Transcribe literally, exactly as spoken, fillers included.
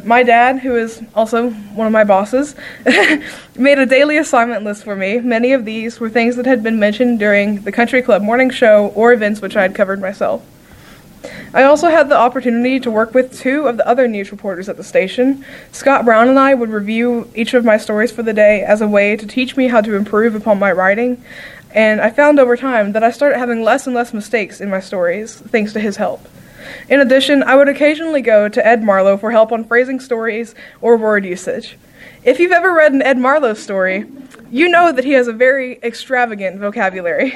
my dad, who is also one of my bosses, made a daily assignment list for me. Many of these were things that had been mentioned during the country club morning show or events which I had covered myself. I also had the opportunity to work with two of the other news reporters at the station. Scott Brown and I would review each of my stories for the day as a way to teach me how to improve upon my writing, and I found over time that I started having less and less mistakes in my stories, thanks to his help. In addition, I would occasionally go to Ed Marlowe for help on phrasing stories or word usage. If you've ever read an Ed Marlowe story, you know that he has a very extravagant vocabulary.